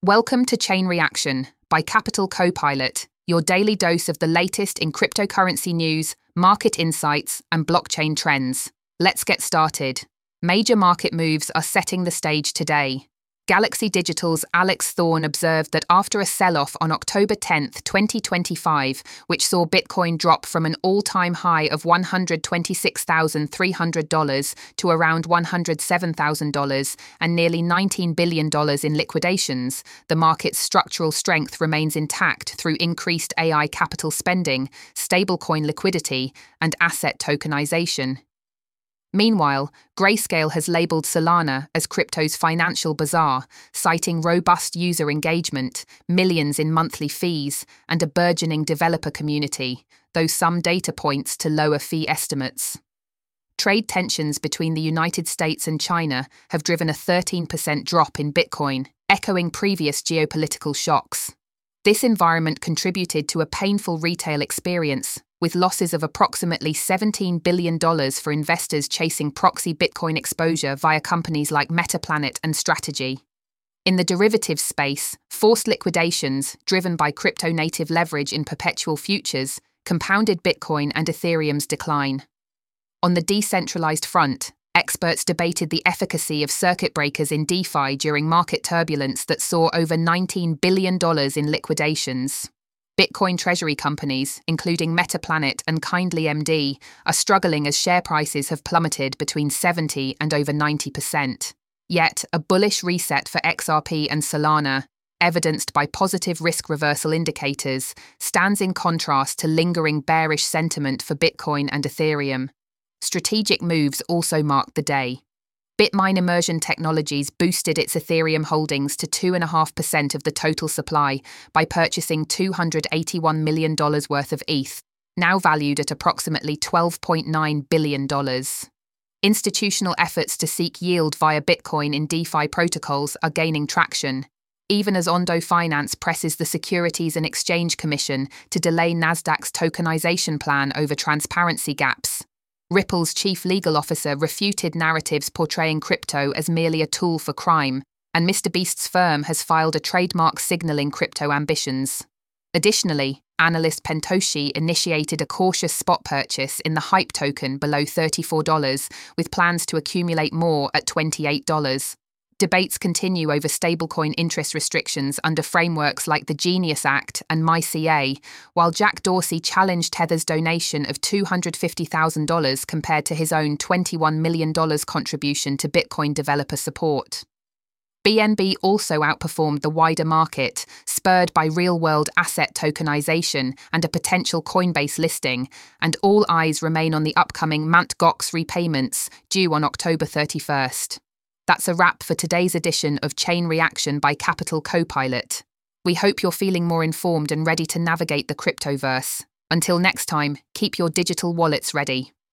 Welcome to Chain Reaction by Capital Copilot, your daily dose of the latest in cryptocurrency news, market insights, and blockchain trends. Let's get started. Major market moves are setting the stage today. Galaxy Digital's Alex Thorne observed that after a sell-off on October 10, 2025, which saw Bitcoin drop from an all-time high of $126,300 to around $107,000 and nearly $19 billion in liquidations, the market's structural strength remains intact through increased AI capital spending, stablecoin liquidity, and asset tokenization. Meanwhile, Grayscale has labelled Solana as crypto's financial bazaar, citing robust user engagement, millions in monthly fees, and a burgeoning developer community, though some data points to lower fee estimates. Trade tensions between the United States and China have driven a 13% drop in Bitcoin, echoing previous geopolitical shocks. This environment contributed to a painful retail experience, with losses of approximately $17 billion for investors chasing proxy Bitcoin exposure via companies like Metaplanet and Strategy. In the derivatives space, forced liquidations, driven by crypto-native leverage in perpetual futures, compounded Bitcoin and Ethereum's decline. On the decentralized front, experts debated the efficacy of circuit breakers in DeFi during market turbulence that saw over $19 billion in liquidations. Bitcoin treasury companies, including Metaplanet and KindlyMD, are struggling as share prices have plummeted between 70% and over 90%. Yet, a bullish reset for XRP and Solana, evidenced by positive risk reversal indicators, stands in contrast to lingering bearish sentiment for Bitcoin and Ethereum. Strategic moves also marked the day. Bitmain Immersion Technologies boosted its Ethereum holdings to 2.5% of the total supply by purchasing $281 million worth of ETH, now valued at approximately $12.9 billion. Institutional efforts to seek yield via Bitcoin in DeFi protocols are gaining traction, even as Ondo Finance presses the Securities and Exchange Commission to delay Nasdaq's tokenization plan over transparency gaps. Ripple's chief legal officer refuted narratives portraying crypto as merely a tool for crime, and MrBeast's firm has filed a trademark signaling crypto ambitions. Additionally, analyst Pentoshi initiated a cautious spot purchase in the HYPE token below $34, with plans to accumulate more at $28. Debates continue over stablecoin interest restrictions under frameworks like the Genius Act and MyCA, while Jack Dorsey challenged Tether's donation of $250,000 compared to his own $21 million contribution to Bitcoin developer support. BNB also outperformed the wider market, spurred by real-world asset tokenization and a potential Coinbase listing, and all eyes remain on the upcoming Mt. Gox repayments due on October 31st. That's a wrap for today's edition of Chain Reaction by Capital Copilot. We hope you're feeling more informed and ready to navigate the cryptoverse. Until next time, keep your digital wallets ready.